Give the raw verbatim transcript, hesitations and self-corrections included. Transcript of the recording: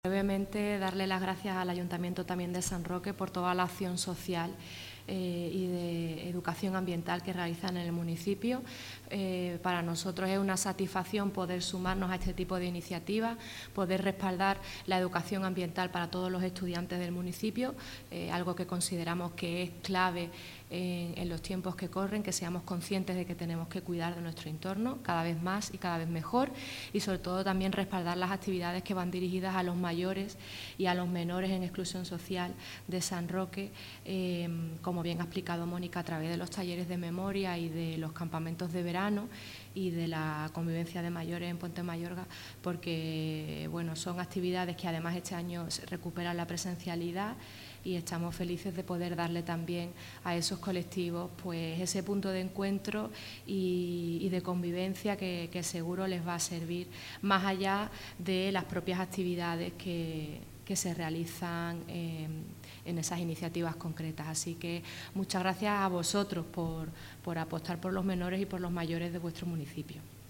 Brevemente, darle las gracias al Ayuntamiento también de San Roque por toda la acción social eh, y de educación ambiental que realizan en el municipio. Eh, para nosotros es una satisfacción poder sumarnos a este tipo de iniciativas, poder respaldar la educación ambiental para todos los estudiantes del municipio, eh, algo que consideramos que es clave en, en los tiempos que corren, que seamos conscientes de que tenemos que cuidar de nuestro entorno cada vez más y cada vez mejor, y sobre todo también respaldar las actividades que van dirigidas a los mayores y a los menores en exclusión social de San Roque, eh, como bien ha explicado Mónica, a través de los talleres de memoria y de los campamentos de verano y de la convivencia de mayores en Puente Mayorga, porque bueno, son actividades que además este año recuperan la presencialidad y estamos felices de poder darle también a esos colectivos pues ese punto de encuentro y, y de convivencia que, que seguro les va a servir más allá de las propias actividades que, que se realizan eh, en esas iniciativas concretas. Así que muchas gracias a vosotros por, por apostar por los menores y por los mayores de vuestro municipio.